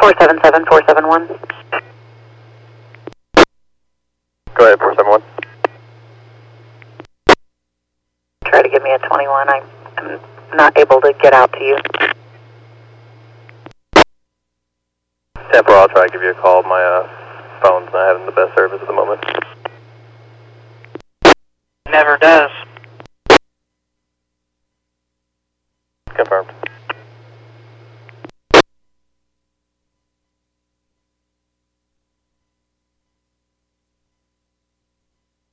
471. Go ahead, 471. Try to give me a 21. I'm not able to get out to you. 10-4, I'll try to give you a call. My phone's not having the best service at the moment. Never does.